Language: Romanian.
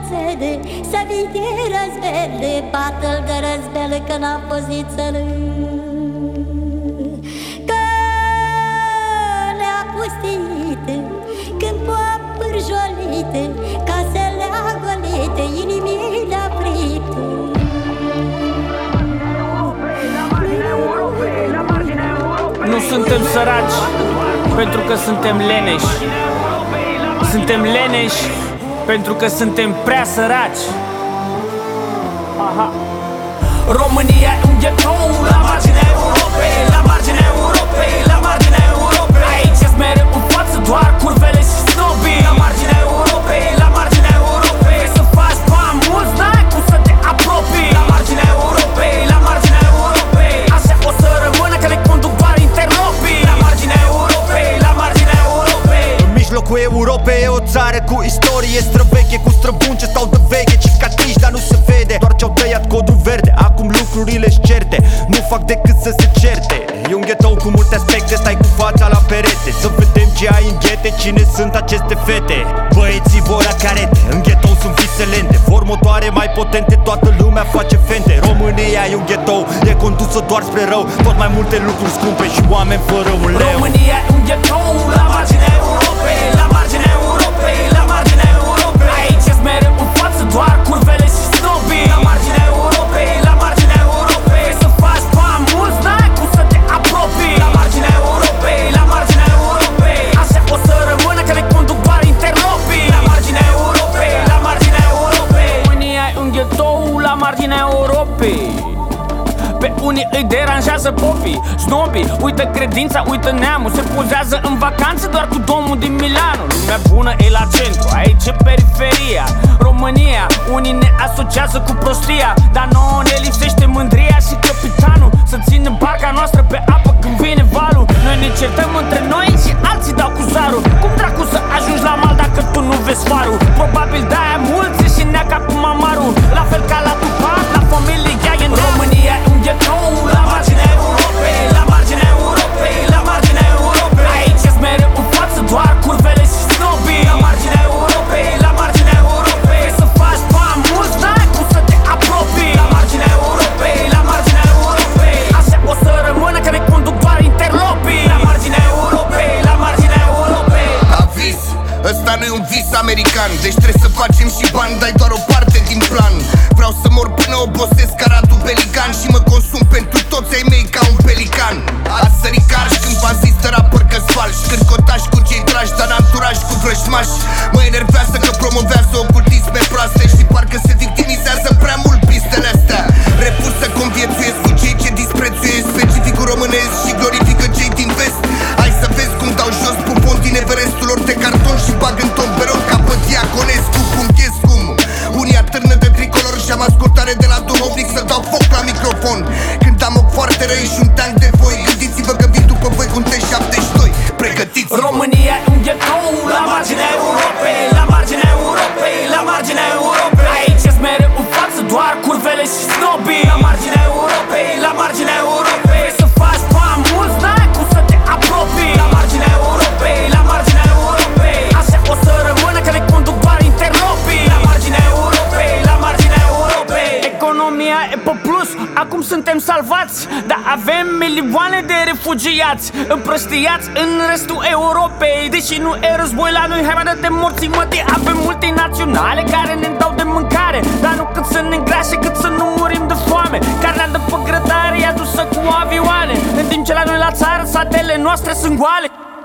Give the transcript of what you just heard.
sede, să vii de răzbele, bată-l de răzbele că n-a fost nițălă. Că le-a pustit, câmpul a pârjolit, casele agolite, inimile aprite. Nu suntem săraci pentru că suntem leneși. Suntem leneși pentru că suntem prea săraci. Aha. România e un ghetou la marginea Europei, la marginea Europei, la marginea Europei. Aici-s mereu în față doar curvele și snobii. La marginea Europei, la marginea Europei. Vrei să faci bani mulți, n-ai cum să te apropii. La marginea Europei, la marginea Europei. Așa o să rămână că le conduc doar interlopii. La marginea Europei, la marginea Europei. În mijlocul Europei e o țară cu istorie străveche, cu străbuni ce stau de veche, cicatrici, dar nu se vede. Doar ce-au tăiat codul verde, acum lucrurile-și certe, nu fac decât să se certe. E un ghetou cu multe aspecte, stai cu fața la perete, să vedem ce ai în ghete, cine sunt aceste fete. Băieții vor la carete, în ghetou sunt viselente, vor motoare mai potente, toată lumea face fente. România e un ghetou, e condusă doar spre rău, tot mai multe lucruri scumpe și oameni fără un leu. România e un ghetou la marginea Europei, la marginea Europei, la marginea Europei. Aici-s mereu în față doar curvele și snobii. La marginea Europei, la marginea Europei. Vrei să faci bani mulți, n-ai cum să te apropii. La marginea Europei, la marginea Europei. Așa o să rămână că le conduc doar interlopii. La marginea Europei, la marginea Europei. România e un ghetou la marginea Europei. Pe unii îi deranjează popii, snobii, uită credința, uită neamul. Se pozează în vacanță doar cu domnul din Milano. Lumea bună e la centru, aici e periferia. România, unii ne asociază cu prostia, dar nouă ne lipsește mândria și capitanul să țină barca noastră pe apă când vine valul. Noi ne certăm între noi și alții dau cu zarul. Cum dracu să ajungi la mal dacă tu nu vezi farul? Probabil de-aia mulți și neaca cu mamarul. La fel ca la Tupac, la familia e în România e un ghetou la marginea Europei, la marginea Europei, la marginea Europei. Aici-s mereu în față doar curvele și snobii. La marginea Europei, la marginea Europei. Vrei să faci bani mulți, n-ai cum să te apropii. La marginea Europei, la marginea Europei. Așa o să rămână că le conduc doar interlopii. La marginea Europei, la marginea Europei. Avis, ăsta nu e un vis american, deci trebuie să facem și bani, dai doar o parte din plan. Vreau să mor până obosesc ca Radu Pelican și mă consum pentru toți ai mei ca un pelican. Ați sărit carși când v-am zis de rapăr că-s falși, cârcotași cu cei dragi, dar n-anturaj cu vrăjmași. Mă enervează că promovează ocultisme proaste și parcă se victimizează prea mult pistele astea. Repus să conviețuiesc cu cei ce disprețuiesc specificul românesc și glorifică cei din vest. Hai să vezi cum dau jos pupon din Everestul lor de carton și bag în tomberon ca pe Diaconescu, Punchescu. Unii atârnă de tricolor și am ascultare de la duhovnic să dau foc la microfon. Când am o foarte răi și un tank de foi, gândiți-vă că vin după voi cu un T-72. Pregătiți-vă! România e un ghetou la marginea Europei, la marginea Europei, la marginea Europei. Aici-s mereu în față doar curvele și snobii. La marginea Europei, la marginea Europei. Vrei să faci bani mulți, n-ai cum să te apropii. La marginea Europei, la marginea Europei. Așa o să rămână că le conduc doar interlopii. La marginea Europei, la marginea Europei. Economia e pe plus, acum suntem salvați, dar avem milioane de refugiați împrăștiați în restul Europei. Deși nu e război la noi, hai mai dă-te morții mătii. Avem multinaționale care ne dau de mâncare, dar nu cât să ne îngrașe, cât să nu murim de foame. Carnea de pe grătare e adusă cu avioane, în timp ce la noi la țară satele noastre sunt goale.